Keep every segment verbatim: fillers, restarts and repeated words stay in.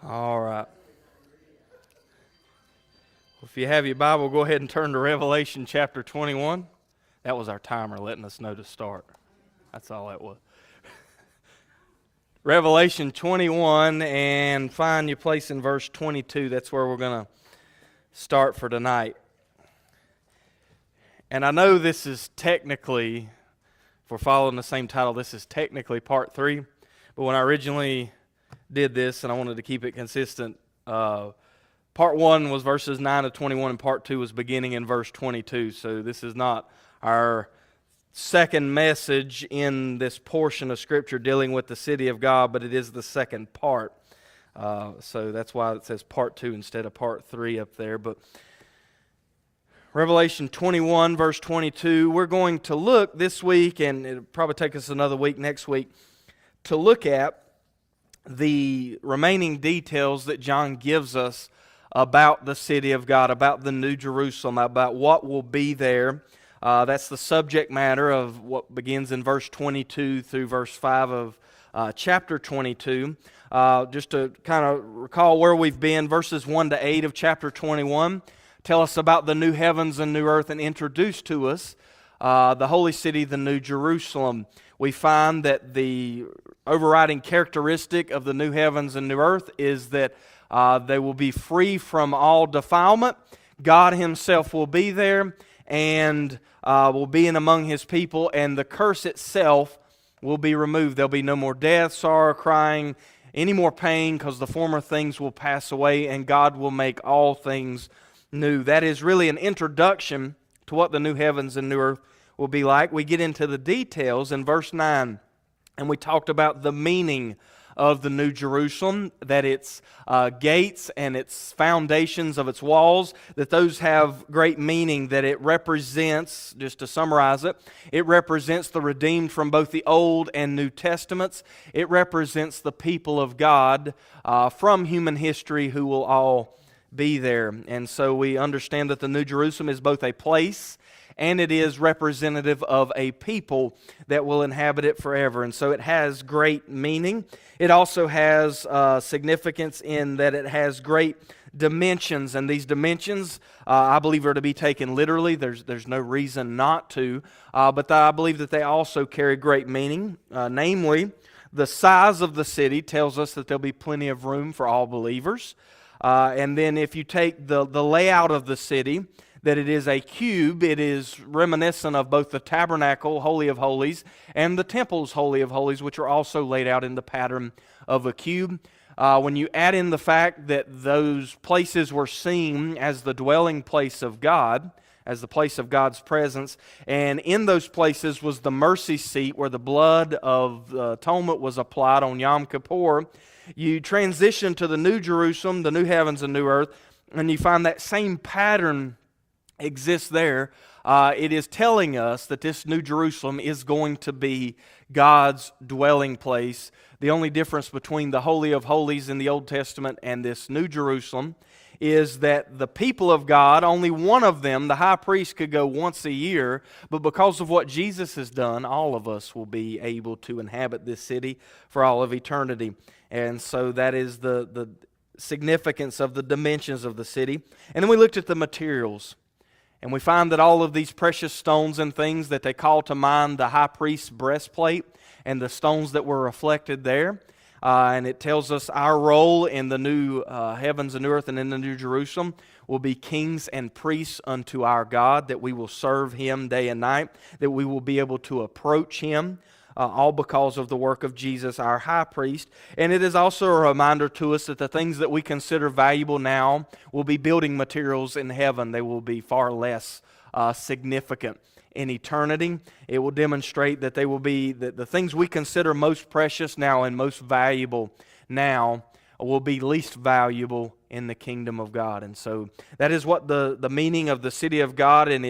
All right. If you have your Bible, go ahead and turn to Revelation chapter twenty-one. That was our timer letting us know to start. That's all that was. Revelation twenty-one, and find your place in verse twenty-two. That's where we're going to start for tonight. And I know this is technically, if we're following the same title, this is technically part three. But when I originally did this, and I wanted to keep it consistent, uh, part one was verses nine to twenty-one, and part two was beginning in verse twenty-two. So this is not our second message in this portion of Scripture dealing with the city of God, but it is the second part. Uh, so that's why it says part two instead of part three up there. But Revelation twenty-one, verse twenty-two, we're going to look this week, and it'll probably take us another week next week, to look at the remaining details that John gives us about the city of God, about the New Jerusalem, about what will be there. Uh, that's the subject matter of what begins in verse twenty-two through verse five of uh, chapter twenty-two. Uh, just to kind of recall where we've been, verses one to eight of chapter twenty-one tell us about the new heavens and new earth and introduce to us uh, the holy city, the New Jerusalem. We find that the overriding characteristic of the new heavens and new earth is that uh, they will be free from all defilement. God Himself will be there and uh, will be in among His people, and the curse itself will be removed. There'll be no more death, sorrow, crying, any more pain, because the former things will pass away, and God will make all things new. That is really an introduction to what the new heavens and new earth will be like. We get into the details in verse nine, and we talked about the meaning of the New Jerusalem, that its uh, gates and its foundations of its walls, that those have great meaning, that it represents, just to summarize it, it represents the redeemed from both the Old and New Testaments. It represents the people of God uh, from human history who will all be there. And so we understand that the New Jerusalem is both a place and it is representative of a people that will inhabit it forever. And so it has great meaning. It also has uh, significance in that it has great dimensions. And these dimensions, uh, I believe, are to be taken literally. There's, there's no reason not to. Uh, but I believe that they also carry great meaning. Uh, namely, the size of the city tells us that there'll be plenty of room for all believers. Uh, and then if you take the, the layout of the city, that it is a cube, it is reminiscent of both the tabernacle, Holy of Holies, and the temple's Holy of Holies, which are also laid out in the pattern of a cube. Uh, when you add in the fact that those places were seen as the dwelling place of God, as the place of God's presence, and in those places was the mercy seat where the blood of uh, atonement was applied on Yom Kippur, you transition to the New Jerusalem, the new heavens and new earth, and you find that same pattern exists there. Uh, it is telling us that this New Jerusalem is going to be God's dwelling place. The only difference between the Holy of Holies in the Old Testament and this New Jerusalem is that the people of God, only one of them, the high priest, could go once a year, but because of what Jesus has done, all of us will be able to inhabit this city for all of eternity. And so that is the, the significance of the dimensions of the city. And then we looked at the materials. And we find that all of these precious stones and things that they call to mind the high priest's breastplate and the stones that were reflected there. Uh, and it tells us our role in the new uh, heavens and earth and in the New Jerusalem will be kings and priests unto our God, that we will serve Him day and night, that we will be able to approach Him. Uh, all because of the work of Jesus, our high priest. And it is also a reminder to us that the things that we consider valuable now will be building materials in heaven. They will be far less uh, significant in eternity. It will demonstrate that they will be, that the things we consider most precious now and most valuable now will be least valuable in the kingdom of God. And so that is what the, the meaning of the city of God and,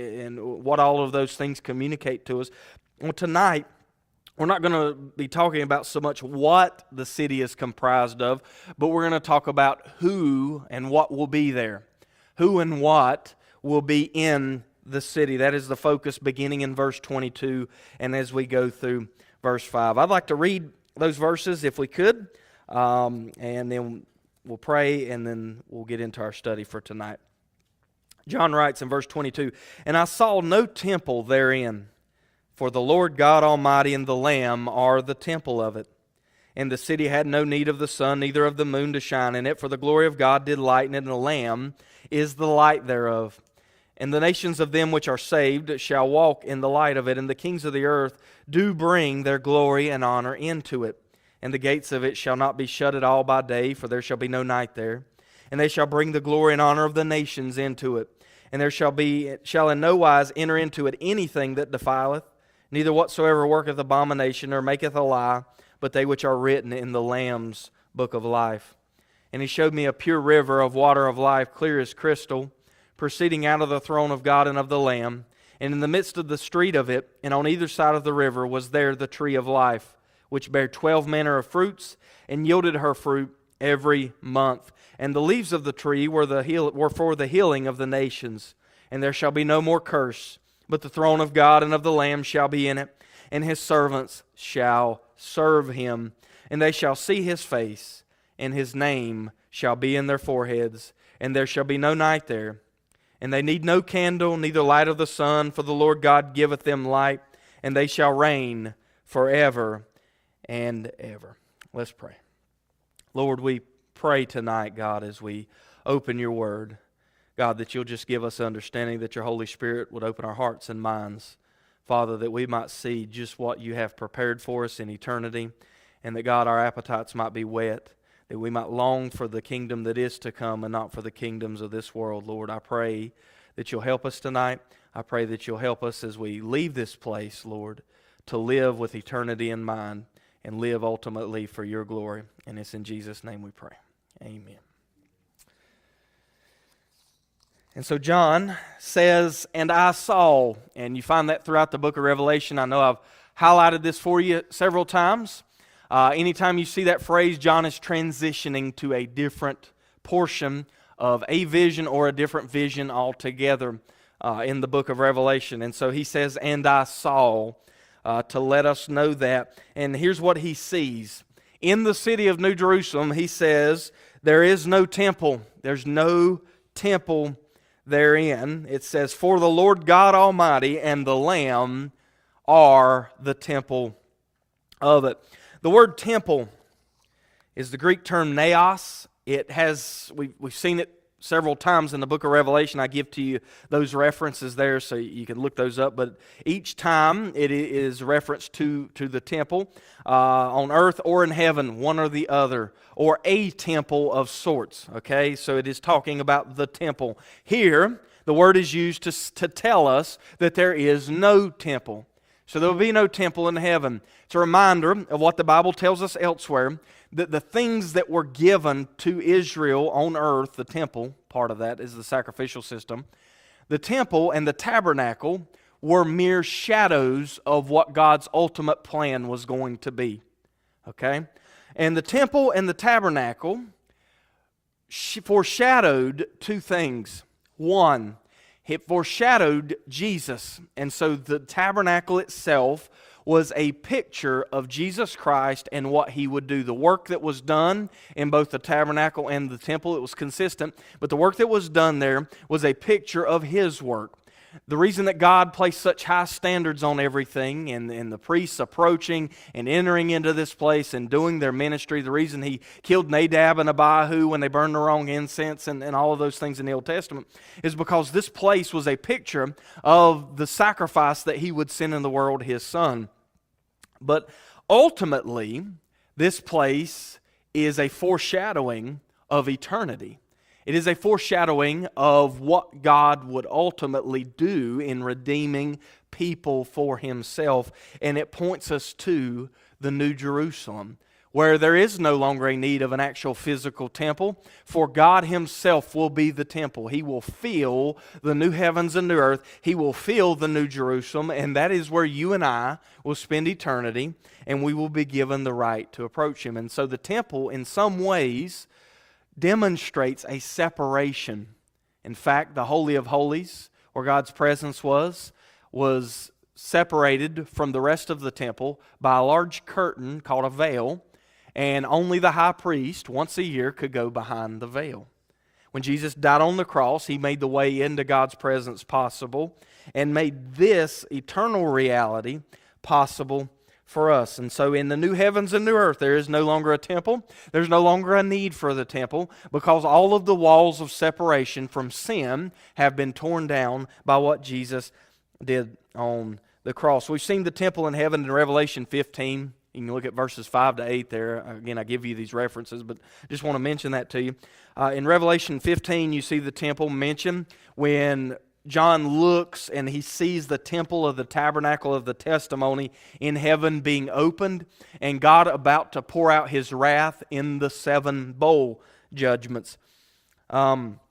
and what all of those things communicate to us. Well, tonight, we're not going to be talking about so much what the city is comprised of, but we're going to talk about who and what will be there. Who and what will be in the city. That is the focus beginning in verse twenty-two and as we go through verse five. I'd like to read those verses if we could, um, and then we'll pray, and then we'll get into our study for tonight. John writes in verse twenty-two, "And I saw no temple therein, for the Lord God Almighty and the Lamb are the temple of it. And the city had no need of the sun, neither of the moon to shine in it, for the glory of God did lighten it, and the Lamb is the light thereof. And the nations of them which are saved shall walk in the light of it, and the kings of the earth do bring their glory and honor into it. And the gates of it shall not be shut at all by day, for there shall be no night there. And they shall bring the glory and honor of the nations into it. And there shall be shall in no wise enter into it anything that defileth, neither whatsoever worketh abomination or maketh a lie, but they which are written in the Lamb's book of life. And he showed me a pure river of water of life, clear as crystal, proceeding out of the throne of God and of the Lamb. And in the midst of the street of it, and on either side of the river, was there the tree of life, which bare twelve manner of fruits, and yielded her fruit every month. And the leaves of the tree were, the heal, were for the healing of the nations. And there shall be no more curse, but the throne of God and of the Lamb shall be in it, and his servants shall serve him. And they shall see his face, and his name shall be in their foreheads, and there shall be no night there. And they need no candle, neither light of the sun, for the Lord God giveth them light, and they shall reign forever and ever." Let's pray. Lord, we pray tonight, God, as we open your word, God, that you'll just give us understanding, that your Holy Spirit would open our hearts and minds, Father, that we might see just what you have prepared for us in eternity, and that, God, our appetites might be whet, that we might long for the kingdom that is to come and not for the kingdoms of this world. Lord, I pray that you'll help us tonight. I pray that you'll help us as we leave this place, Lord, to live with eternity in mind and live ultimately for your glory. And it's in Jesus' name we pray. Amen. And so John says, "And I saw," and you find that throughout the book of Revelation. I know I've highlighted this for you several times. Uh, anytime you see that phrase, John is transitioning to a different portion of a vision or a different vision altogether uh, in the book of Revelation. And so he says, "And I saw," uh, to let us know that. And here's what he sees. In the city of New Jerusalem, he says, there is no temple. There's no temple therein. It says, "For the Lord God Almighty and the Lamb are the temple of it." The word temple is the Greek term naos. It has, we've, we've seen it several times in the book of Revelation. I give to you those references there so you can look those up. But each time it is referenced to, to the temple uh, on earth or in heaven, one or the other, or a temple of sorts. Okay, so it is talking about the temple. Here, the word is used to, to tell us that there is no temple. So there will be no temple in heaven. It's a reminder of what the Bible tells us elsewhere, that the things that were given to Israel on earth, the temple, part of that is the sacrificial system, the temple and the tabernacle were mere shadows of what God's ultimate plan was going to be. Okay? And the temple and the tabernacle foreshadowed two things. One, it foreshadowed Jesus. And so the tabernacle itself was a picture of Jesus Christ and what He would do. The work that was done in both the tabernacle and the temple, it was consistent, but the work that was done there was a picture of His work. The reason that God placed such high standards on everything and, and the priests approaching and entering into this place and doing their ministry, the reason He killed Nadab and Abihu when they burned the wrong incense and, and all of those things in the Old Testament is because this place was a picture of the sacrifice that He would send in the world, His Son. But ultimately, this place is a foreshadowing of eternity. It is a foreshadowing of what God would ultimately do in redeeming people for Himself. And it points us to the New Jerusalem, where there is no longer a need of an actual physical temple, for God Himself will be the temple. He will fill the new heavens and new earth. He will fill the New Jerusalem, and that is where you and I will spend eternity, and we will be given the right to approach Him. And so the temple, in some ways, demonstrates a separation. In fact, the Holy of Holies, where God's presence was, was separated from the rest of the temple by a large curtain called a veil. and only the high priest once a year could go behind the veil. When Jesus died on the cross, He made the way into God's presence possible and made this eternal reality possible for us. And so in the new heavens and new earth, there is no longer a temple. There's no longer a need for the temple because all of the walls of separation from sin have been torn down by what Jesus did on the cross. We've seen the temple in heaven in Revelation fifteen. You can look at verses five to eight there. Again, I give you these references, but I just want to mention that to you. Uh, in Revelation fifteen, you see the temple mentioned when John looks and he sees the temple of the tabernacle of the testimony in heaven being opened and God about to pour out His wrath in the seven bowl judgments. Um,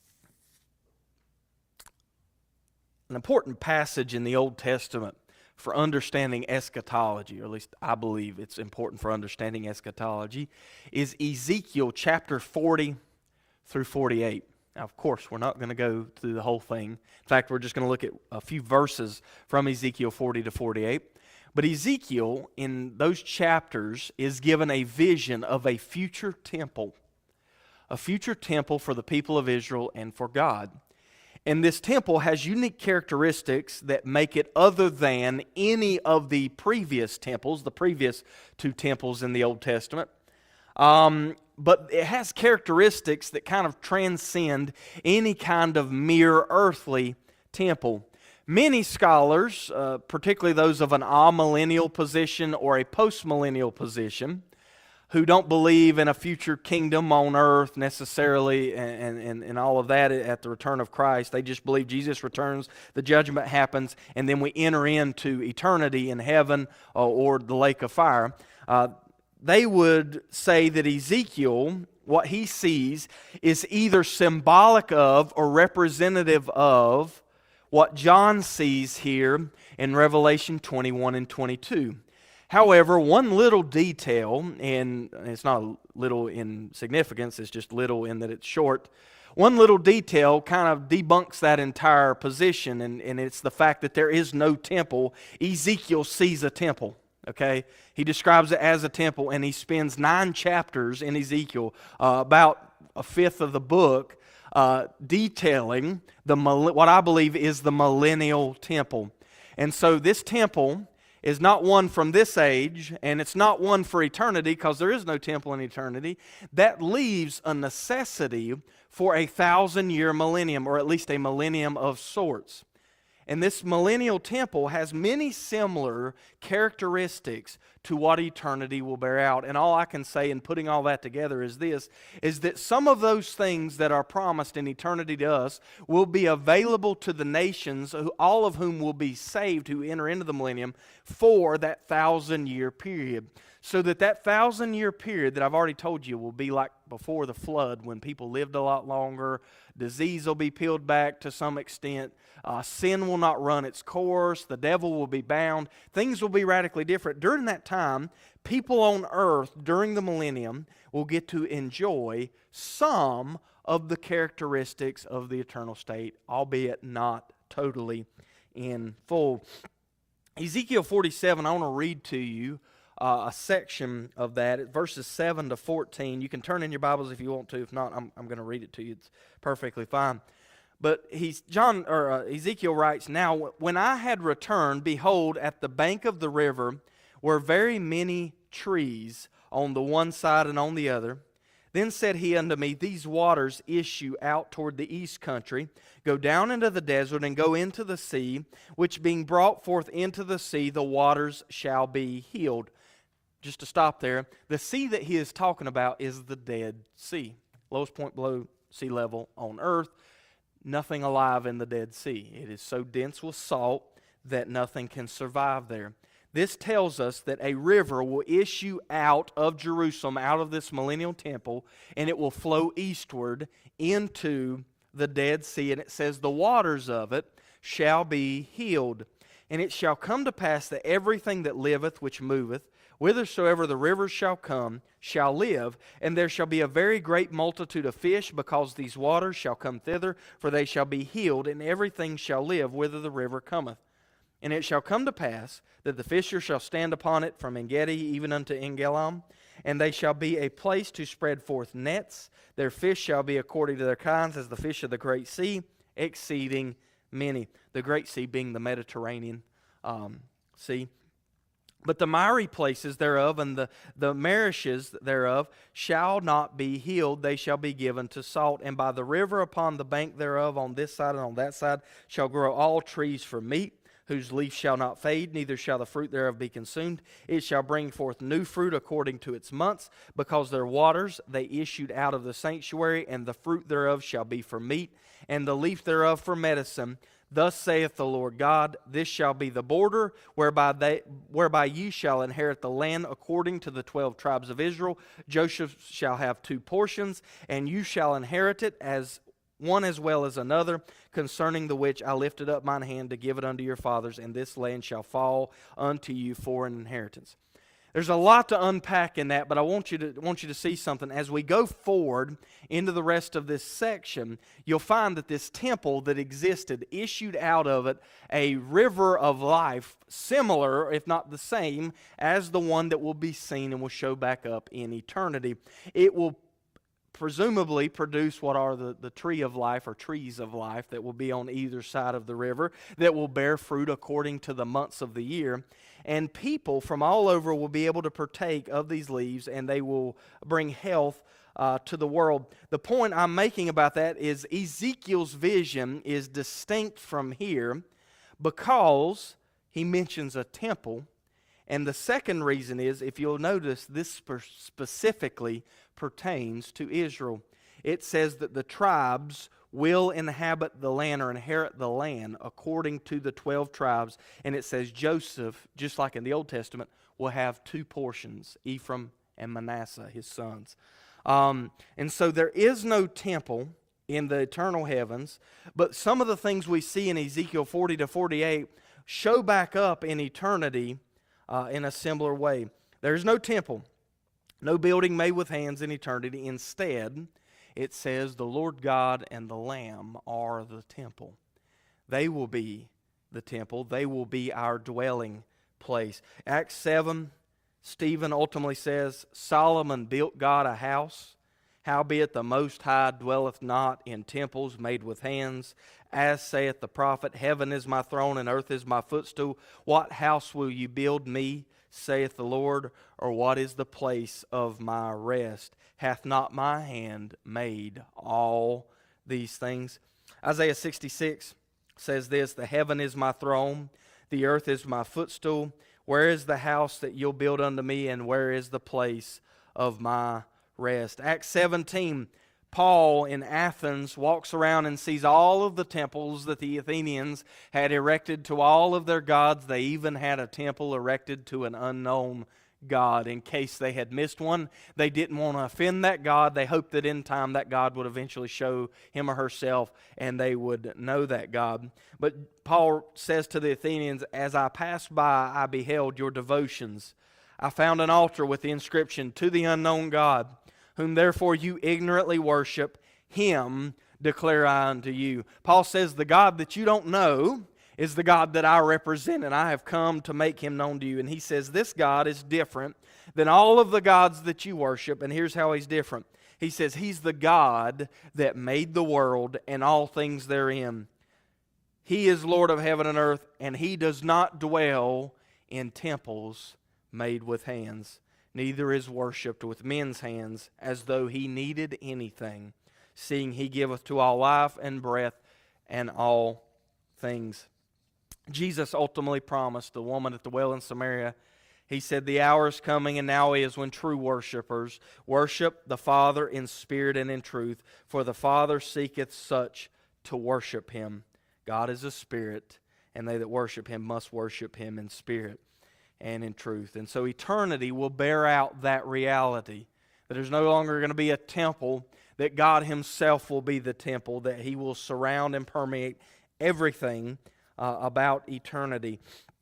an important passage in the Old Testament for understanding eschatology, or at least I believe it's important for understanding eschatology, is Ezekiel chapter forty through forty-eight. Now, of course, we're not going to go through the whole thing. In fact, we're just going to look at a few verses from Ezekiel forty to forty-eight. But Ezekiel, in those chapters, is given a vision of a future temple, a future temple for the people of Israel and for God. And this temple has unique characteristics that make it other than any of the previous temples, the previous two temples in the Old Testament. Um, but it has characteristics that kind of transcend any kind of mere earthly temple. Many scholars, uh, particularly those of an amillennial position or a postmillennial position, who don't believe in a future kingdom on earth necessarily and, and, and all of that at the return of Christ. They just believe Jesus returns, the judgment happens, and then we enter into eternity in heaven or, or the lake of fire. Uh, they would say that Ezekiel, what he sees, is either symbolic of or representative of what John sees here in Revelation twenty-one and twenty-two. However, one little detail, and it's not little in significance, it's just little in that it's short. One little detail kind of debunks that entire position, and, and it's the fact that there is no temple. Ezekiel sees a temple, okay? He describes it as a temple, and he spends nine chapters in Ezekiel, uh, about a fifth of the book, uh, detailing the what I believe is the millennial temple. And so this temple is not one from this age, and it's not one for eternity, because there is no temple in eternity. That leaves a necessity for a thousand-year millennium, or at least a millennium of sorts. And this millennial temple has many similar characteristics to what eternity will bear out. And all I can say in putting all that together is this, is that some of those things that are promised in eternity to us will be available to the nations, all of whom will be saved who enter into the millennium for that thousand-year period. So that that thousand-year period that I've already told you will be like before the flood, when people lived a lot longer, disease will be peeled back to some extent, uh, sin will not run its course, the devil will be bound, things will be radically different. During that time, people on earth during the millennium will get to enjoy some of the characteristics of the eternal state, albeit not totally in full. Ezekiel forty-seven, I want to read to you Uh, a section of that, verses seven to fourteen. You can turn in your Bibles if you want to. If not, I'm, I'm going to read it to you. It's perfectly fine. But he's John or uh, Ezekiel writes, "Now when I had returned, behold, at the bank of the river were very many trees on the one side and on the other. Then said he unto me, These waters issue out toward the east country, go down into the desert, and go into the sea, which being brought forth into the sea, the waters shall be healed." Just to stop there, the sea that he is talking about is the Dead Sea. Lowest point below sea level on earth. Nothing alive in the Dead Sea. It is so dense with salt that nothing can survive there. This tells us that a river will issue out of Jerusalem, out of this millennial temple, and it will flow eastward into the Dead Sea. And it says, the waters of it shall be healed. And it shall come to pass that everything that liveth, which moveth, whithersoever the rivers shall come, shall live, and there shall be a very great multitude of fish, because these waters shall come thither, for they shall be healed, and everything shall live whither the river cometh. And it shall come to pass that the fisher shall stand upon it from Engedi even unto Engelam, And they shall be a place to spread forth nets. Their fish shall be according to their kinds, as the fish of the great sea, exceeding many. The great sea being the Mediterranean um, Sea. But the miry places thereof and the, the marishes thereof shall not be healed. They shall be given to salt. And by the river upon the bank thereof, on this side and on that side, shall grow all trees for meat, whose leaf shall not fade, neither shall the fruit thereof be consumed. It shall bring forth new fruit according to its months, because their waters they issued out of the sanctuary, and the fruit thereof shall be for meat, and the leaf thereof for medicine. Thus saith the Lord God, this shall be the border whereby they, whereby ye shall inherit the land according to the twelve tribes of Israel. Joseph shall have two portions, and you shall inherit it as one as well as another, concerning the which I lifted up mine hand to give it unto your fathers, and this land shall fall unto you for an inheritance. There's a lot to unpack in that, but I want you to want you to see something. As we go forward into the rest of this section, you'll find that this temple that existed issued out of it a river of life, similar, if not the same, as the one that will be seen and will show back up in eternity. It will presumably produce what are the, the tree of life or trees of life that will be on either side of the river, that will bear fruit according to the months of the year. And people from all over will be able to partake of these leaves, and they will bring health uh, to the world. The point I'm making about that is Ezekiel's vision is distinct from here because he mentions a temple. And the second reason is, if you'll notice, this specifically pertains to Israel. It says that the tribes will inhabit the land or inherit the land according to the twelve tribes. And it says Joseph, just like in the Old Testament, will have two portions, Ephraim and Manasseh, his sons. Um, and so there is no temple in the eternal heavens, but some of the things we see in Ezekiel forty to forty-eight show back up in eternity uh, in a similar way. There's no temple, no building made with hands in eternity. Instead, it says the Lord God and the Lamb are the temple. They will be the temple. They will be our dwelling place. Acts seven, Stephen ultimately says, Solomon built God a house. Howbeit the Most High dwelleth not in temples made with hands. As saith the prophet, heaven is my throne and earth is my footstool. What house will you build me, saith the Lord, or what is the place of my rest? Hath not my hand made all these things? Isaiah sixty-six says this, the heaven is my throne, the earth is my footstool. Where is the house that you'll build unto me, and where is the place of my rest? Acts seventeen, Paul in Athens walks around and sees all of the temples that the Athenians had erected to all of their gods. They even had a temple erected to an unknown God. In case they had missed one, they didn't want to offend that God. They hoped that in time that God would eventually show him or herself and they would know that God. But Paul says to the Athenians, as I passed by, I beheld your devotions. I found an altar with the inscription, to the unknown God, whom therefore you ignorantly worship, him declare I unto you. Paul says the God that you don't know is the God that I represent, and I have come to make him known to you. And he says this God is different than all of the gods that you worship, and here's how he's different. He says he's the God that made the world and all things therein. He is Lord of heaven and earth, and he does not dwell in temples made with hands, neither is worshipped with men's hands, as though he needed anything, seeing he giveth to all life and breath and all things. Jesus ultimately promised the woman at the well in Samaria, he said, the hour is coming and now is when true worshipers worship the Father in spirit and in truth, for the Father seeketh such to worship him. God is a spirit, and they that worship him must worship him in spirit and in truth. And so eternity will bear out that reality, that there's no longer going to be a temple, that God himself will be the temple, that he will surround and permeate everything uh, about eternity.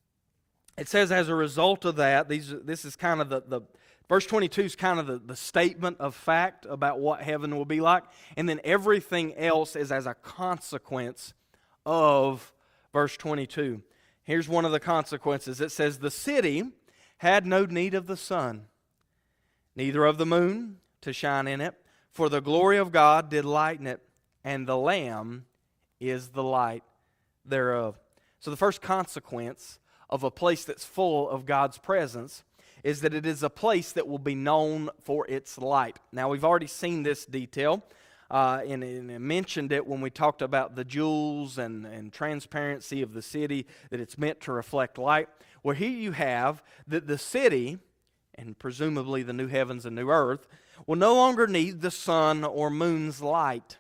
It says as a result of that, these this is kind of the, the verse twenty-two is kind of the, the statement of fact about what heaven will be like, and then everything else is as a consequence of verse twenty-two. Here's one of the consequences. It says, the city had no need of the sun. neither of the moon to shine in it, for the glory of God did lighten it, and the Lamb is the light thereof. So the first consequence of a place that's full of God's presence is that it is a place that will be known for its light. Now, we've already seen this detail, uh, and, and mentioned it when we talked about the jewels and, and transparency of the city, that it's meant to reflect light. Well, here you have that the city, and presumably the new heavens and new earth, will no longer need the sun or moon's light.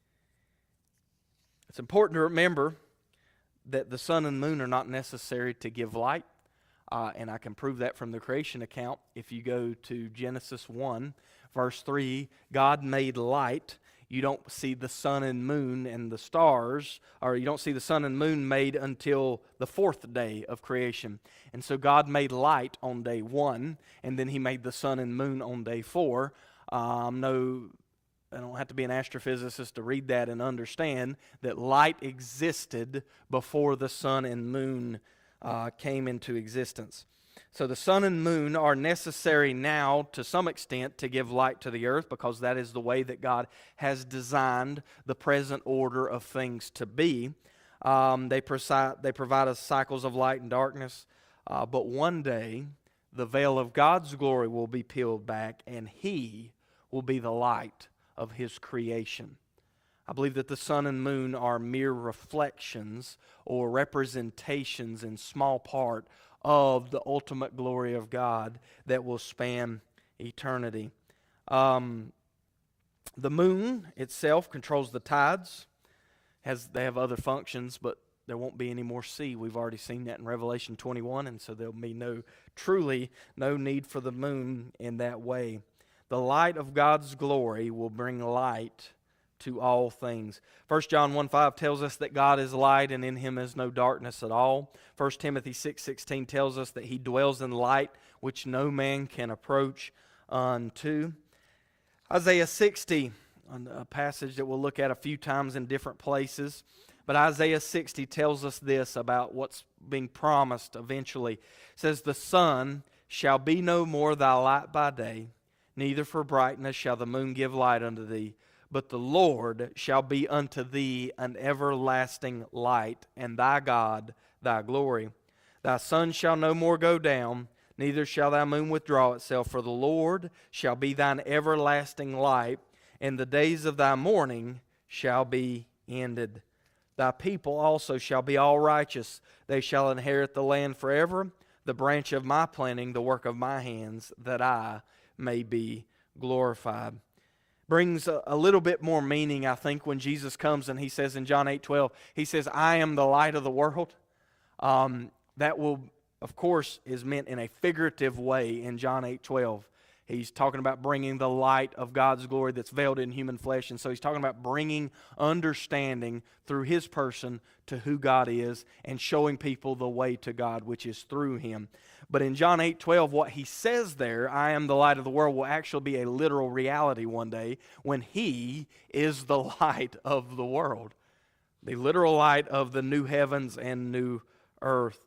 It's important to remember that the sun and moon are not necessary to give light. Uh, and I can prove that from the creation account. If you go to Genesis one, verse three, God made light. You don't see the sun and moon and the stars, or you don't see the sun and moon made until the fourth day of creation. And so God made light on day one, and then He made the sun and moon on day four. Um, no, I don't have to be an astrophysicist to read that and understand that light existed before the sun and moon Uh, came into existence. So the sun and moon are necessary now to some extent to give light to the earth, because that is the way that God has designed the present order of things to be. Um, they, presi- they provide us cycles of light and darkness, uh, but one day the veil of God's glory will be peeled back, and He will be the light of His creation. I believe that the sun and moon are mere reflections or representations in small part of the ultimate glory of God that will span eternity. Um, the moon itself controls the tides. Has they have other functions, but there won't be any more sea. We've already seen that in Revelation twenty-one, and so there'll be no, truly no need for the moon in that way. The light of God's glory will bring light to all things. First John one five tells us that God is light and in Him is no darkness at all. First Timothy six sixteen tells us that He dwells in light which no man can approach unto. Isaiah sixty, a passage that we'll look at a few times in different places, but Isaiah sixty tells us this about what's being promised eventually. It says, "The sun shall be no more thy light by day, neither for brightness shall the moon give light unto thee. But the Lord shall be unto thee an everlasting light, and thy God thy glory. Thy sun shall no more go down, neither shall thy moon withdraw itself, for the Lord shall be thine everlasting light, and the days of thy mourning shall be ended. Thy people also shall be all righteous. They shall inherit the land forever, the branch of my planting, the work of my hands, that I may be glorified." Brings a, a little bit more meaning, I think, when Jesus comes and He says in John eight twelve, He says, "I am the light of the world." Um, that will, of course, is meant in a figurative way in John eight twelve. He's talking about bringing the light of God's glory that's veiled in human flesh. And so He's talking about bringing understanding through His person to who God is and showing people the way to God, which is through Him. But in John eight twelve, what He says there, "I am the light of the world," will actually be a literal reality one day when He is the light of the world. The literal light of the new heavens and new earth.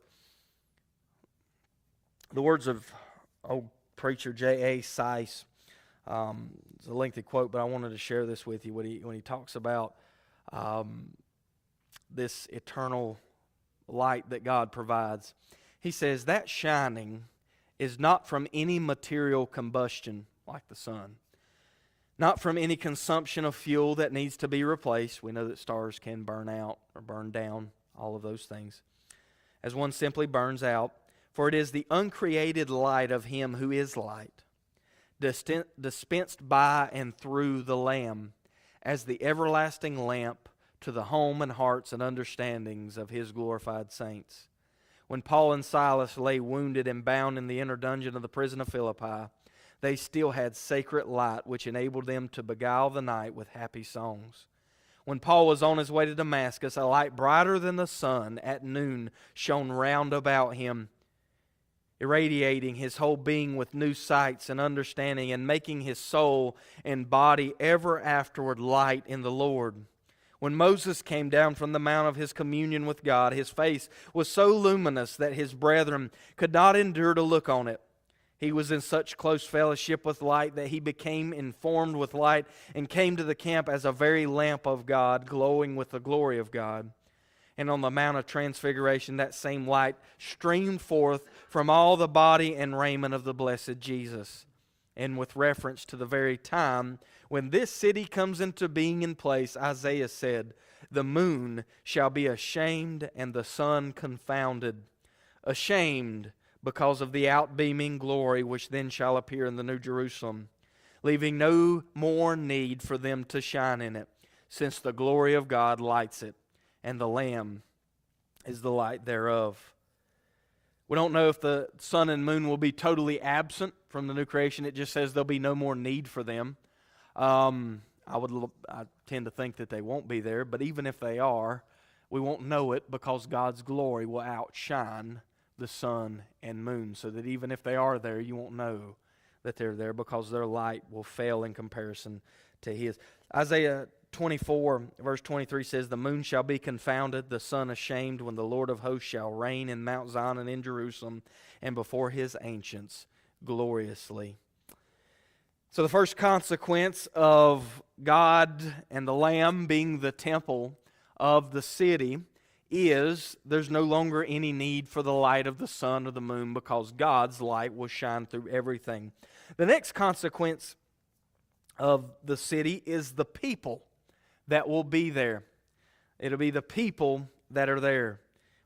The words of old preacher J A Seiss. Um, it's a lengthy quote, but I wanted to share this with you when he when he talks about um, this eternal light that God provides. He says, "That shining is not from any material combustion like the sun, not from any consumption of fuel that needs to be replaced." We know that stars can burn out or burn down, all of those things, as one simply burns out. "For it is the uncreated light of Him who is light, dispensed by and through the Lamb, as the everlasting lamp to the home and hearts and understandings of His glorified saints." When Paul and Silas lay wounded and bound in the inner dungeon of the prison of Philippi, they still had sacred light which enabled them to beguile the night with happy songs. When Paul was on his way to Damascus, a light brighter than the sun at noon shone round about him, irradiating his whole being with new sights and understanding, and making his soul and body ever afterward light in the Lord. When Moses came down from the mount of his communion with God, his face was so luminous that his brethren could not endure to look on it. He was in such close fellowship with light that he became informed with light and came to the camp as a very lamp of God, glowing with the glory of God. And on the Mount of Transfiguration, that same light streamed forth from all the body and raiment of the blessed Jesus. And with reference to the very time when this city comes into being in place, Isaiah said, "The moon shall be ashamed and the sun confounded." Ashamed because of the outbeaming glory which then shall appear in the New Jerusalem, leaving no more need for them to shine in it, since the glory of God lights it, and the Lamb is the light thereof. We don't know if the sun and moon will be totally absent from the new creation. It just says there'll be no more need for them. Um, I would, I tend to think that they won't be there, but even if they are, we won't know it because God's glory will outshine the sun and moon, so that even if they are there, you won't know that they're there because their light will fail in comparison to His. Isaiah twenty-four, verse twenty-three says, "The moon shall be confounded, the sun ashamed, when the Lord of hosts shall reign in Mount Zion and in Jerusalem, and before His ancients gloriously." So the first consequence of God and the Lamb being the temple of the city is there's no longer any need for the light of the sun or the moon because God's light will shine through everything. The next consequence of the city is the people that will be there. It'll be the people that are there.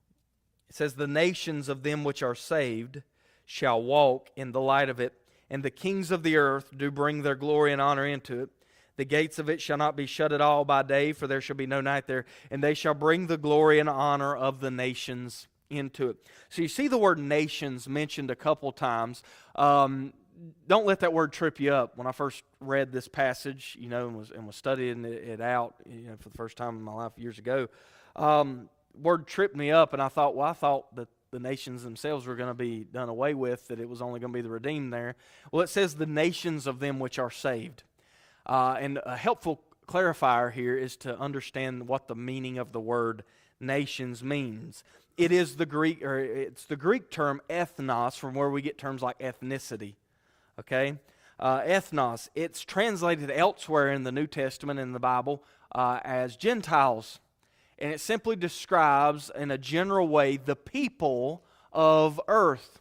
It says, "The nations of them which are saved shall walk in the light of it, and the kings of the earth do bring their glory and honor into it. The gates of it shall not be shut at all by day, for there shall be no night there. And they shall bring the glory and honor of the nations into it." So you see the word nations mentioned a couple times. Um, don't let that word trip you up. When I first read this passage, you know, and was, and was studying it, it out, you know, for the first time in my life years ago, um, word tripped me up, and I thought, well, I thought that the nations themselves were going to be done away with, that it was only going to be the redeemed there. Well, it says the nations of them which are saved. Uh, and a helpful clarifier here is to understand what the meaning of the word nations means. It is the Greek, or it's the Greek term ethnos, from where we get terms like ethnicity. Okay, uh, ethnos. It's translated elsewhere in the New Testament in the Bible uh, as Gentiles, and it simply describes, in a general way, the people of earth.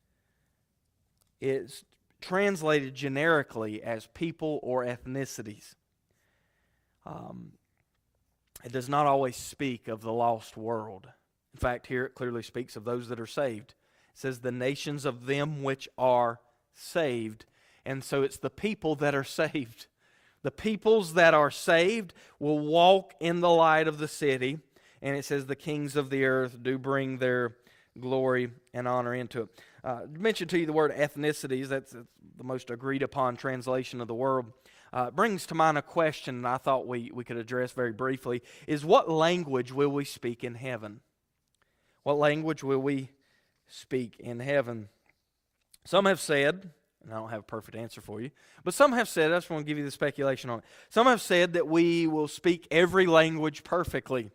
It's translated generically as people or ethnicities. Um, it does not always speak of the lost world. In fact, here it clearly speaks of those that are saved. It says the nations of them which are saved. And so it's the people that are saved. The peoples that are saved will walk in the light of the city. And it says the kings of the earth do bring their glory and honor into it. Uh, I mentioned to you the word ethnicities. That's, that's the most agreed upon translation of the word. Uh, it brings to mind a question that I thought we, we could address very briefly, is what language will we speak in heaven? What language will we speak in heaven? Some have said, and I don't have a perfect answer for you, but some have said, I just want to give you the speculation on it. Some have said that we will speak every language perfectly.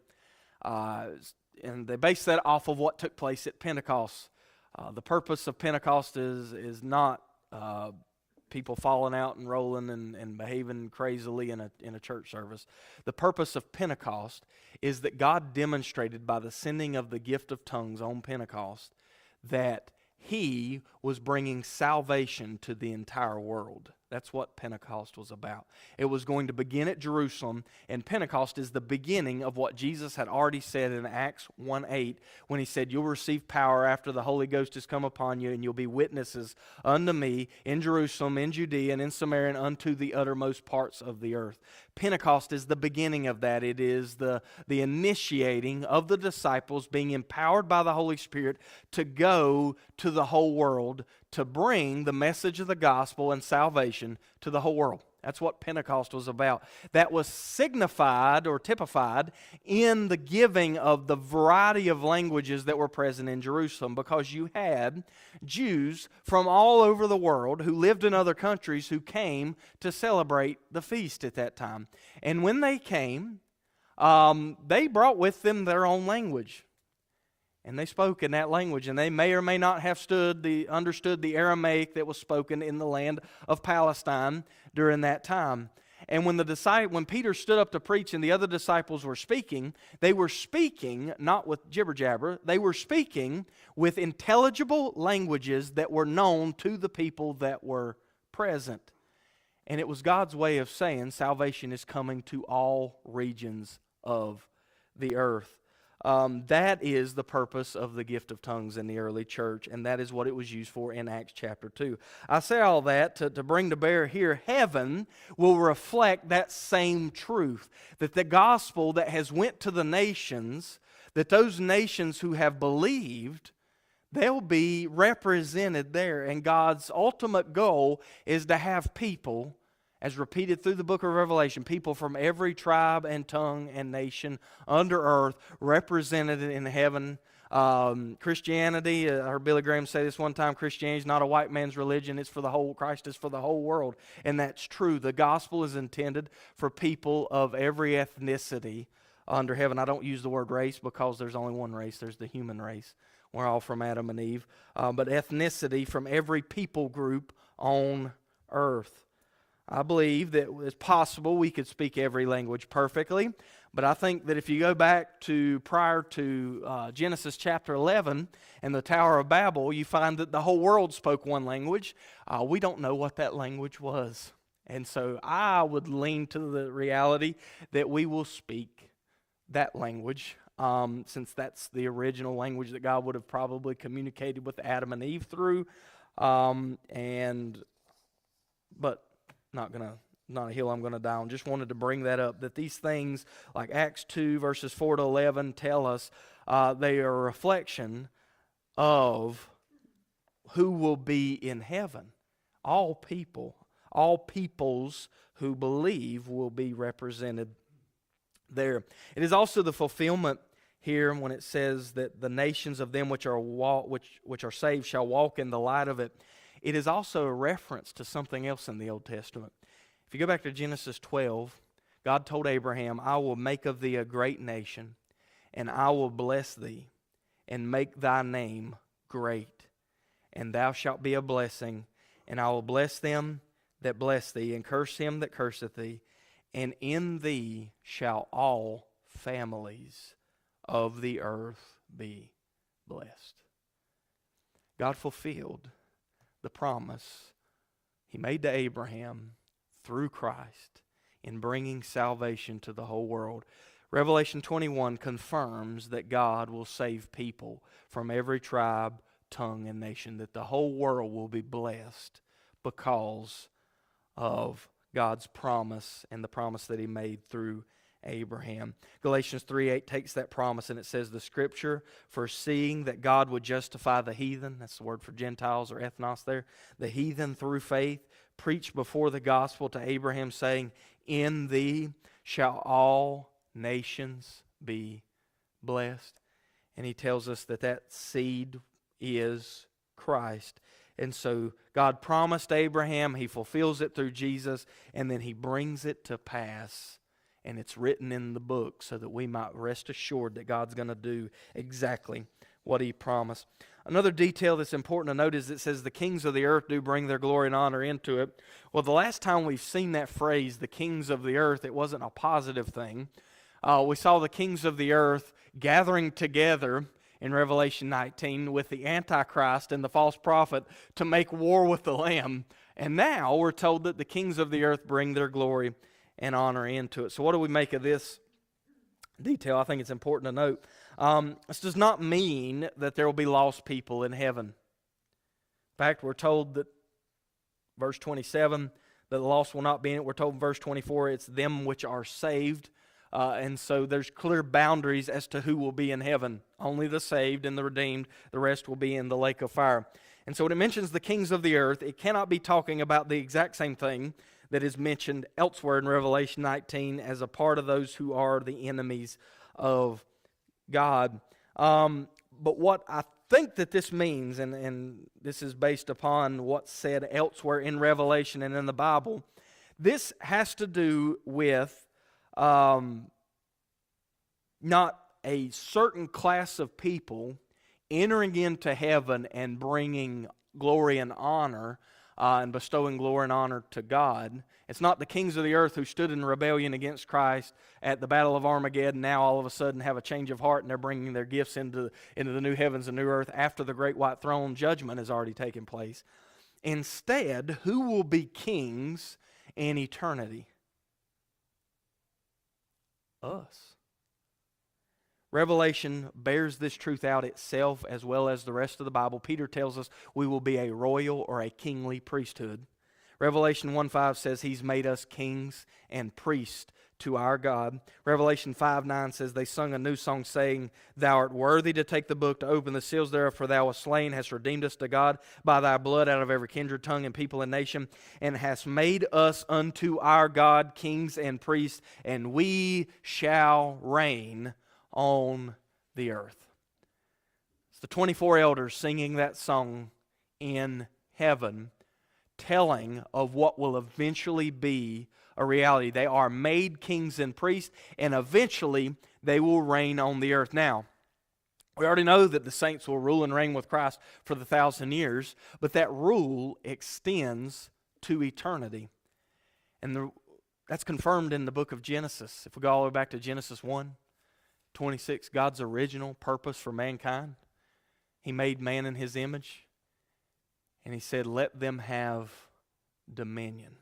Uh, and they base that off of what took place at Pentecost. Uh, the purpose of Pentecost is is not uh, people falling out and rolling and, and behaving crazily in a in a church service. The purpose of Pentecost is that God demonstrated by the sending of the gift of tongues on Pentecost that He was bringing salvation to the entire world. That's what Pentecost was about. It was going to begin at Jerusalem, and Pentecost is the beginning of what Jesus had already said in Acts one eight, when He said, "You'll receive power after the Holy Ghost has come upon you, and you'll be witnesses unto me in Jerusalem, in Judea, and in Samaria, and unto the uttermost parts of the earth." Pentecost is the beginning of that. It is the, the initiating of the disciples being empowered by the Holy Spirit to go to the whole world, to bring the message of the gospel and salvation to the whole world. That's what Pentecost was about. That was signified or typified in the giving of the variety of languages that were present in Jerusalem, because you had Jews from all over the world who lived in other countries who came to celebrate the feast at that time. And when they came, um, they brought with them their own language. And they spoke in that language, and they may or may not have stood the, understood the Aramaic that was spoken in the land of Palestine during that time. And when the disciple, when Peter stood up to preach and the other disciples were speaking, they were speaking not with jibber jabber, they were speaking with intelligible languages that were known to the people that were present. And it was God's way of saying salvation is coming to all regions of the earth. Um, that is the purpose of the gift of tongues in the early church, and that is what it was used for in Acts chapter two. I say all that to, to bring to bear here, heaven will reflect that same truth, that the gospel that has went to the nations, that those nations who have believed, they'll be represented there, and God's ultimate goal is to have people, as repeated through the book of Revelation, people from every tribe and tongue and nation under earth represented in heaven. Um, Christianity, uh, I heard Billy Graham say this one time, Christianity is not a white man's religion, it's for the whole, Christ is for the whole world. And that's true. The gospel is intended for people of every ethnicity under heaven. I don't use the word race because there's only one race, there's the human race. We're all from Adam and Eve. Uh, but ethnicity from every people group on earth. I believe that it's possible we could speak every language perfectly, but I think that if you go back to prior to uh, Genesis chapter eleven and the Tower of Babel, you find that the whole world spoke one language. Uh, we don't know what that language was. And so I would lean to the reality that we will speak that language, um, since that's the original language that God would have probably communicated with Adam and Eve through. Um, and, but... Not gonna, not a hill I'm going to die on. Just wanted to bring that up, that these things like Acts two verses four to eleven tell us uh, they are a reflection of who will be in heaven. All people, all peoples who believe will be represented there. It is also the fulfillment here when it says that the nations of them which are walk, which which are saved shall walk in the light of it. It is also a reference to something else in the Old Testament. If you go back to Genesis twelve, God told Abraham, I will make of thee a great nation, and I will bless thee, and make thy name great. And thou shalt be a blessing, and I will bless them that bless thee, and curse him that curseth thee. And in thee shall all families of the earth be blessed. God fulfilled the promise He made to Abraham through Christ in bringing salvation to the whole world. Revelation twenty-one confirms that God will save people from every tribe, tongue, and nation, that the whole world will be blessed because of God's promise and the promise that He made through Abraham. Galatians three eight takes that promise and it says, the Scripture, foreseeing that God would justify the heathen, that's the word for Gentiles or ethnos there, the heathen through faith, preached before the gospel to Abraham, saying, in thee shall all nations be blessed. And he tells us that that seed is Christ. And so God promised Abraham, He fulfills it through Jesus, and then He brings it to pass. And it's written in the book so that we might rest assured that God's going to do exactly what He promised. Another detail that's important to note is it says the kings of the earth do bring their glory and honor into it. Well, the last time we've seen that phrase, the kings of the earth, it wasn't a positive thing. Uh, we saw the kings of the earth gathering together in Revelation nineteen with the Antichrist and the false prophet to make war with the Lamb. And now we're told that the kings of the earth bring their glory and honor into it. So what do we make of this detail? I think it's important to note. Um, this does not mean that there will be lost people in heaven. In fact, we're told that, verse twenty-seven, that the lost will not be in it. We're told in verse twenty-four, it's them which are saved. Uh, and so there's clear boundaries as to who will be in heaven. Only the saved and the redeemed. The rest will be in the lake of fire. And so when it mentions the kings of the earth, it cannot be talking about the exact same thing that is mentioned elsewhere in Revelation nineteen as a part of those who are the enemies of God. Um, but what I think that this means, and, and this is based upon what's said elsewhere in Revelation and in the Bible, this has to do with um, not a certain class of people entering into heaven and bringing glory and honor uh, and bestowing glory and honor to God. It's not the kings of the earth who stood in rebellion against Christ at the Battle of Armageddon now all of a sudden have a change of heart and they're bringing their gifts into, into the new heavens and new earth after the great white throne judgment has already taken place. Instead, who will be kings in eternity? Us. Revelation bears this truth out itself as well as the rest of the Bible. Peter tells us we will be a royal or a kingly priesthood. Revelation one five says He's made us kings and priests to our God. Revelation five nine says they sung a new song saying, Thou art worthy to take the book, to open the seals thereof, for Thou wast slain, hast redeemed us to God by Thy blood out of every kindred, tongue, and people and nation, and hast made us unto our God kings and priests, and we shall reign on the earth. It's the twenty-four elders singing that song in heaven, telling of what will eventually be a reality. They are made kings and priests, and eventually they will reign on the earth. Now, we already know that the saints will rule and reign with Christ for the thousand years, but that rule extends to eternity. And the, that's confirmed in the book of Genesis. If we go all the way back to Genesis one twenty-six, God's original purpose for mankind, He made man in His image, and He said, let them have dominion.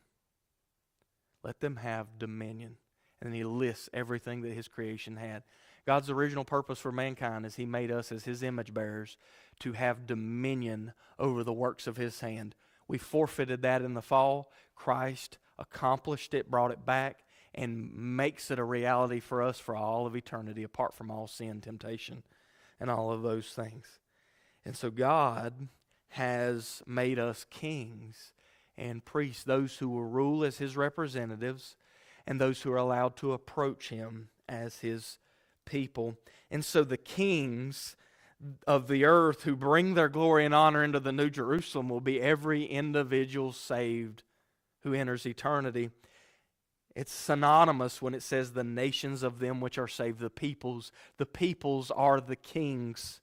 Let them have dominion. And then He lists everything that His creation had. God's original purpose for mankind is He made us as His image bearers to have dominion over the works of His hand. We forfeited that in the fall. Christ accomplished it, brought it back, and makes it a reality for us for all of eternity, apart from all sin, temptation, and all of those things. And so God has made us kings and priests, those who will rule as His representatives and those who are allowed to approach Him as His people. And so the kings of the earth who bring their glory and honor into the New Jerusalem will be every individual saved who enters eternity. It's synonymous when it says the nations of them which are saved, the peoples. The peoples are the kings.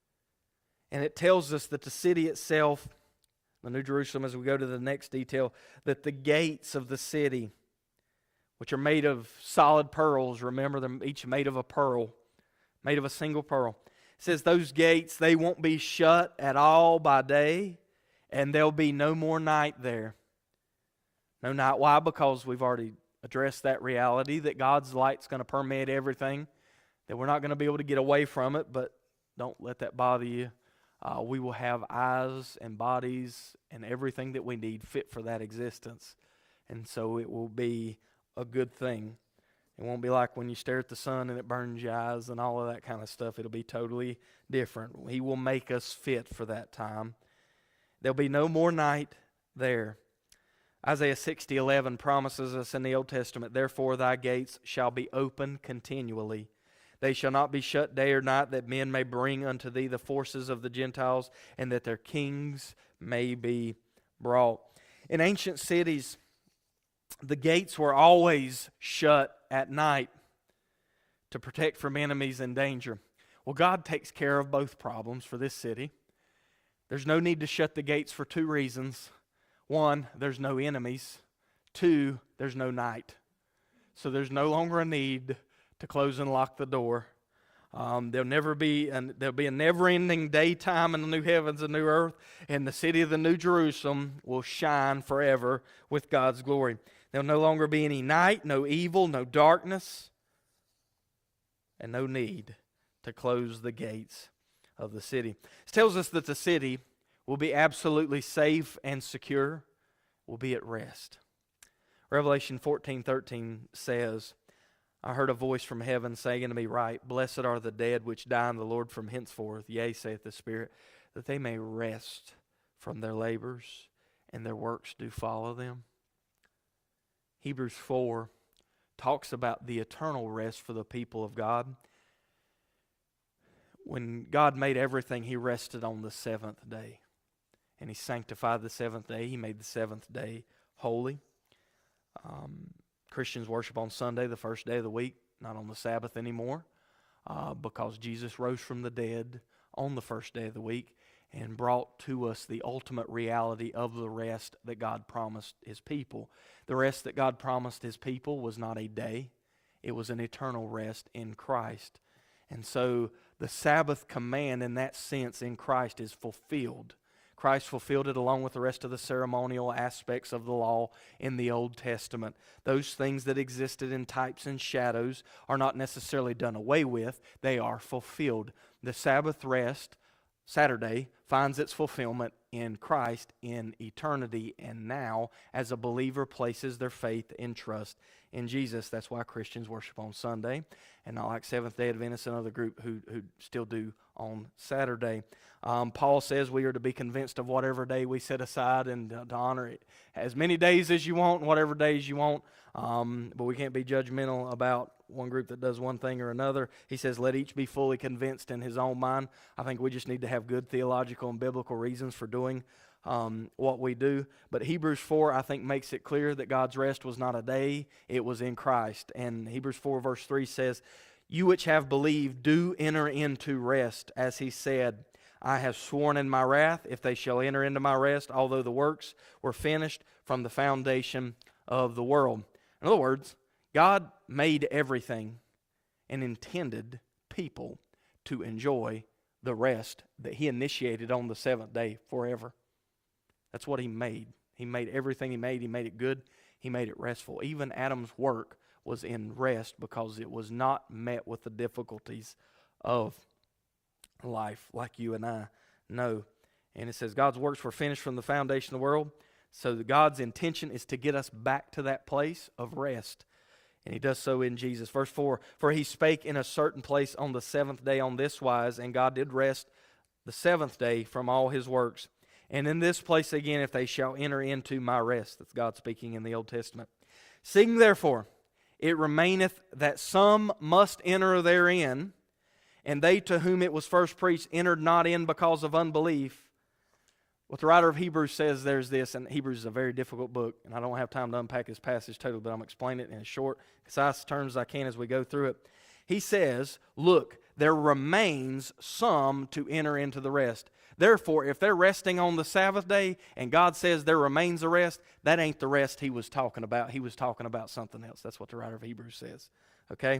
And it tells us that the city itself, the New Jerusalem, as we go to the next detail, that the gates of the city, which are made of solid pearls, remember they're each made of a pearl, made of a single pearl. It says those gates, they won't be shut at all by day, and there'll be no more night there. No night. Why? Because we've already addressed that reality that God's light's going to permeate everything, that we're not going to be able to get away from it, but don't let that bother you. Uh, we will have eyes and bodies and everything that we need fit for that existence. And so it will be a good thing. It won't be like when you stare at the sun and it burns your eyes and all of that kind of stuff. It'll be totally different. He will make us fit for that time. There'll be no more night there. Isaiah sixty eleven promises us in the Old Testament, therefore thy gates shall be open continually. They shall not be shut day or night, that men may bring unto thee the forces of the Gentiles, and that their kings may be brought. In ancient cities, the gates were always shut at night to protect from enemies and danger. Well, God takes care of both problems for this city. There's no need to shut the gates for two reasons. One, there's no enemies. Two, there's no night. So there's no longer a need to close and lock the door. Um, there'll never be an, there'll be a never-ending daytime in the new heavens and new earth, and the city of the New Jerusalem will shine forever with God's glory. There'll no longer be any night, no evil, no darkness, and no need to close the gates of the city. It tells us that the city will be absolutely safe and secure, will be at rest. Revelation fourteen thirteen says, I heard a voice from heaven saying unto me, Write, blessed are the dead which die in the Lord from henceforth, yea, saith the Spirit, that they may rest from their labors, and their works do follow them. Hebrews four talks about the eternal rest for the people of God. When God made everything, He rested on the seventh day. And He sanctified the seventh day. He made the seventh day holy. Um, Christians worship on Sunday, the first day of the week, not on the Sabbath anymore, uh, because Jesus rose from the dead on the first day of the week and brought to us the ultimate reality of the rest that God promised His people. The rest that God promised His people was not a day. It was an eternal rest in Christ. And so the Sabbath command in that sense in Christ is fulfilled. Christ fulfilled it along with the rest of the ceremonial aspects of the law in the Old Testament. Those things that existed in types and shadows are not necessarily done away with. They are fulfilled. The Sabbath rest, Saturday, finds its fulfillment in Christ in eternity and now as a believer places their faith and trust in Jesus. That's why Christians worship on Sunday and not like Seventh-day Adventists, another group who, who still do on Saturday. Um, Paul says we are to be convinced of whatever day we set aside and uh, to honor it as many days as you want and whatever days you want, um, but we can't be judgmental about one group that does one thing or another. He says, let each be fully convinced in his own mind. I think we just need to have good theological and biblical reasons for doing um, what we do. But Hebrews four, I think, makes it clear that God's rest was not a day, it was in Christ. And Hebrews four verse three says, you which have believed do enter into rest, as he said, I have sworn in my wrath, if they shall enter into my rest, although the works were finished from the foundation of the world. In other words, God made everything and intended people to enjoy the rest that He initiated on the seventh day forever. That's what He made. He made everything He made. He made it good. He made it restful. Even Adam's work was in rest because it was not met with the difficulties of life like you and I know. And it says God's works were finished from the foundation of the world. So God's intention is to get us back to that place of rest. And He does so in Jesus. Verse four, for He spake in a certain place on the seventh day on this wise, and God did rest the seventh day from all His works. And in this place again, if they shall enter into my rest. That's God speaking in the Old Testament. Seeing therefore, it remaineth that some must enter therein, and they to whom it was first preached entered not in because of unbelief. What the writer of Hebrews says there's this, and Hebrews is a very difficult book, and I don't have time to unpack this passage totally, but I'm explaining it in as short, concise terms as I can as we go through it. He says, look, there remains some to enter into the rest. Therefore, if they're resting on the Sabbath day, and God says there remains a rest, that ain't the rest He was talking about. He was talking about something else. That's what the writer of Hebrews says. Okay?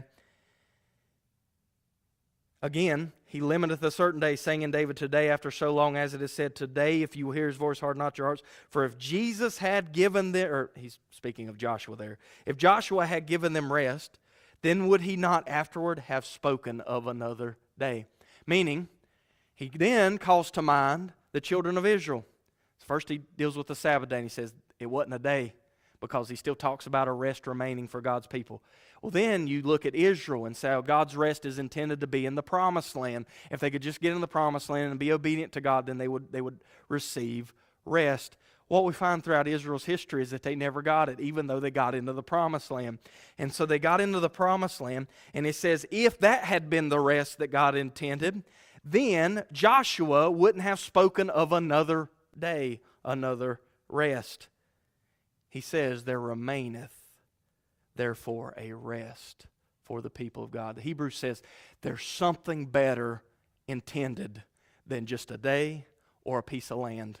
Again, He limiteth a certain day, saying in David, today after so long as it is said, today if you will hear His voice, harden not your hearts. For if Jesus had given them, or he's speaking of Joshua there, if Joshua had given them rest, then would He not afterward have spoken of another day? Meaning, He then calls to mind the children of Israel. First He deals with the Sabbath day, and He says it wasn't a day, because He still talks about a rest remaining for God's people. Well, then you look at Israel and say, oh, God's rest is intended to be in the promised land. If they could just get in the promised land and be obedient to God, then they would, they would receive rest. What we find throughout Israel's history is that they never got it, even though they got into the promised land. And so they got into the promised land, and it says, if that had been the rest that God intended, then Joshua wouldn't have spoken of another day, another rest. He says, there remaineth therefore a rest for the people of God. The Hebrew says there's something better intended than just a day or a piece of land.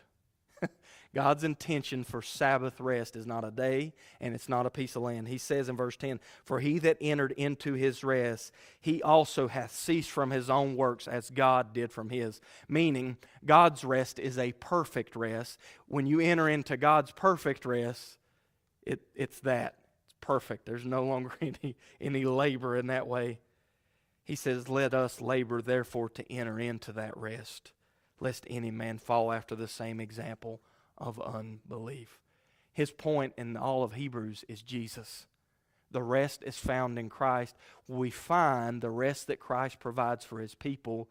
God's intention for Sabbath rest is not a day and it's not a piece of land. He says in verse ten, for he that entered into his rest, he also hath ceased from his own works as God did from his. Meaning, God's rest is a perfect rest. When you enter into God's perfect rest, it, it's that. It's perfect. There's no longer any, any labor in that way. He says, let us labor therefore to enter into that rest, lest any man fall after the same example of unbelief. His point in all of Hebrews is Jesus. The rest is found in Christ. We find the rest that Christ provides for His people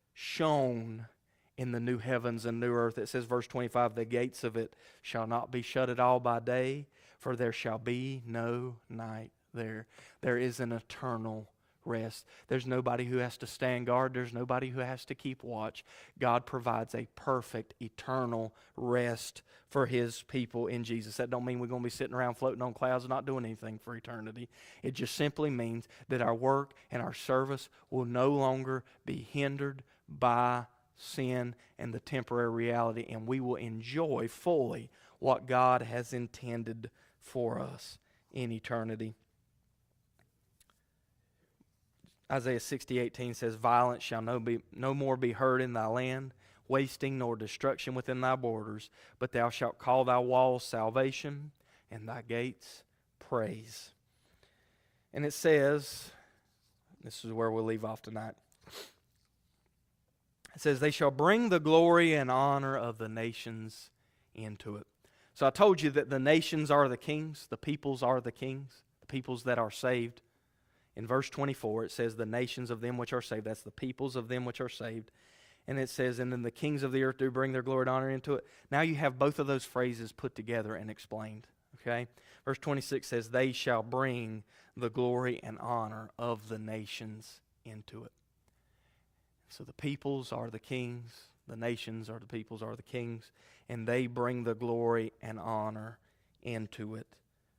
shown in the new heavens and new earth. It says, verse twenty-five, the gates of it shall not be shut at all by day, for there shall be no night there. There is an eternal rest. There's nobody who has to stand guard. There's nobody who has to keep watch. God provides a perfect, eternal rest for His people in Jesus. That don't mean we're going to be sitting around floating on clouds and not doing anything for eternity. It just simply means that our work and our service will no longer be hindered by sin and the temporary reality, and we will enjoy fully what God has intended for us in eternity. Isaiah sixty eighteen says, "Violence shall no, be, no more be heard in thy land, wasting nor destruction within thy borders, but thou shalt call thy walls salvation and thy gates praise." And it says, this is where we'll leave off tonight. It says, "They shall bring the glory and honor of the nations into it." So I told you that the nations are the kings, the peoples are the kings, the peoples that are saved. In verse twenty-four, it says, "The nations of them which are saved." That's the peoples of them which are saved. And it says, "And then the kings of the earth do bring their glory and honor into it." Now you have both of those phrases put together and explained. Okay? Verse twenty-six says, "They shall bring the glory and honor of the nations into it." So the peoples are the kings, the nations are the peoples are the kings, and they bring the glory and honor into it.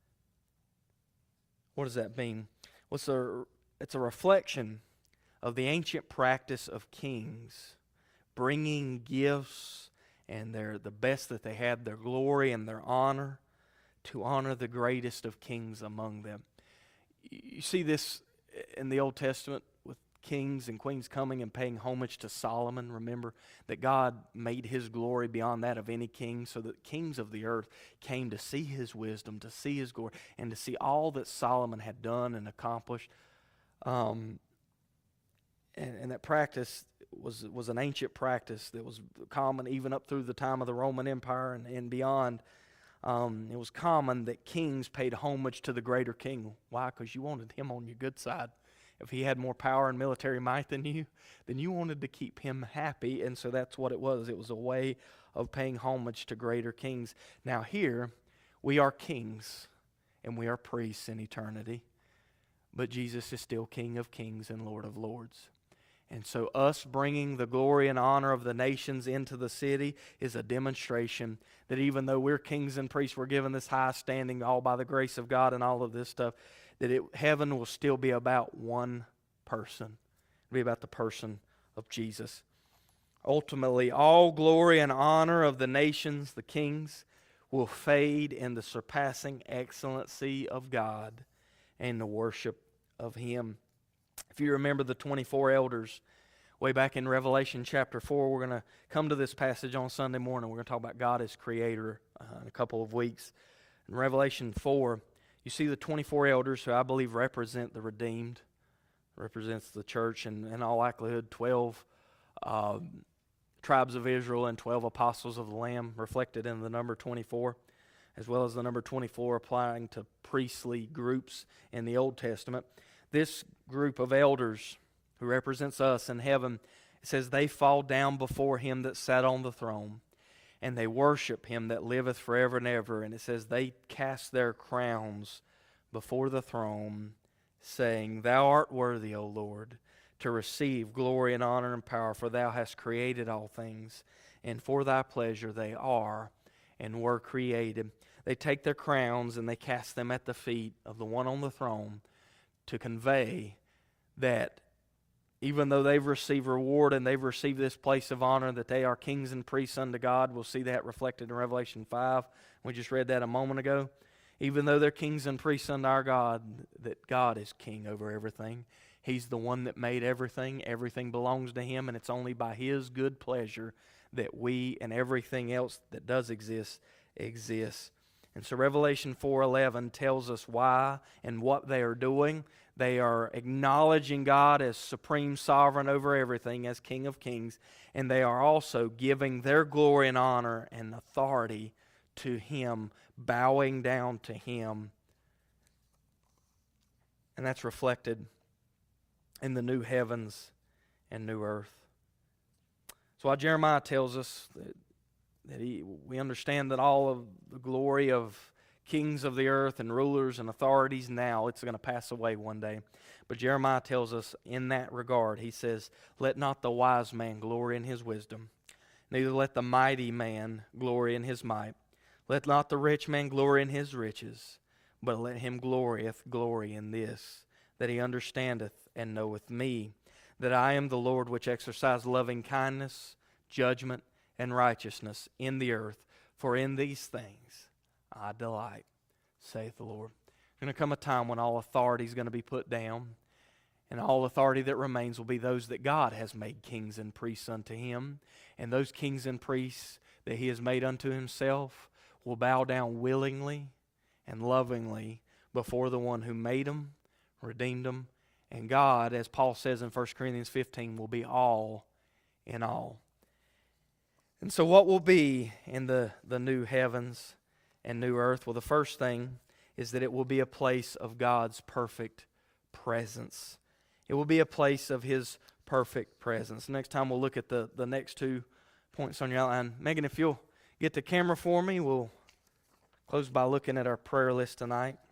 What does that mean? Well, it's a, it's a reflection of the ancient practice of kings bringing gifts and their the best that they had, their glory and their honor, to honor the greatest of kings among them. You see this in the Old Testament with kings and queens coming and paying homage to Solomon. Remember that God made His glory beyond that of any king, so that kings of the earth came to see His wisdom, to see His glory, and to see all that Solomon had done and accomplished. Um, and, and that practice was was an ancient practice that was common even up through the time of the Roman Empire and, and beyond. Um, it was common that kings paid homage to the greater king. Why? Because you wanted him on your good side. If he had more power and military might than you, then you wanted to keep him happy, and so that's what it was. It was a way of paying homage to greater kings. Now here, we are kings, and we are priests in eternity, but Jesus is still King of kings and Lord of lords. And so us bringing the glory and honor of the nations into the city is a demonstration that even though we're kings and priests, we're given this high standing all by the grace of God and all of this stuff, that it, heaven will still be about one person. It'll be about the person of Jesus. Ultimately, all glory and honor of the nations, the kings, will fade in the surpassing excellency of God and the worship of Him. If you remember the twenty-four elders, way back in Revelation chapter four, we're going to come to this passage on Sunday morning. We're going to talk about God as Creator uh, in a couple of weeks. In Revelation four, you see the twenty-four elders who I believe represent the redeemed, represents the church, and in all likelihood twelve um, tribes of Israel and twelve apostles of the Lamb, reflected in the number twenty-four, as well as the number twenty-four applying to priestly groups in the Old Testament. This group of elders who represents us in heaven, it says they fall down before Him that sat on the throne, and they worship Him that liveth forever and ever. And it says they cast their crowns before the throne, saying, "Thou art worthy, O Lord, to receive glory and honor and power, for Thou hast created all things, and for Thy pleasure they are and were created." They take their crowns and they cast them at the feet of the one on the throne, to convey that even though they've received reward and they've received this place of honor, that they are kings and priests unto God. We'll see that reflected in Revelation five. We just read that a moment ago. Even though they're kings and priests unto our God, that God is king over everything. He's the one that made everything. Everything belongs to Him, and it's only by His good pleasure that we and everything else that does exist exists. And so Revelation four eleven tells us why and what they are doing. They are acknowledging God as supreme sovereign over everything, as King of kings, and they are also giving their glory and honor and authority to Him, bowing down to Him. And that's reflected in the new heavens and new earth. So while Jeremiah tells us that That he, we understand that all of the glory of kings of the earth and rulers and authorities now. It's going to pass away one day. But Jeremiah tells us in that regard, he says, let not the wise man glory in his wisdom, neither let the mighty man glory in his might. Let not the rich man glory in his riches, but let him glorieth glory in this, that he understandeth and knoweth me, that I am the Lord which exercise loving kindness, judgment, and righteousness in the earth. For in these things I delight, saith the Lord. There's going to come a time when all authority is going to be put down, and all authority that remains will be those that God has made kings and priests unto him. And those kings and priests that he has made unto himself will bow down willingly and lovingly before the one who made them, redeemed them. And God, as Paul says in First Corinthians fifteen, will be all in all. And so what will be in the, the new heavens and new earth? Well, the first thing is that it will be a place of God's perfect presence. It will be a place of His perfect presence. Next time we'll look at the, the next two points on your outline. Megan, if you'll get the camera for me, we'll close by looking at our prayer list tonight.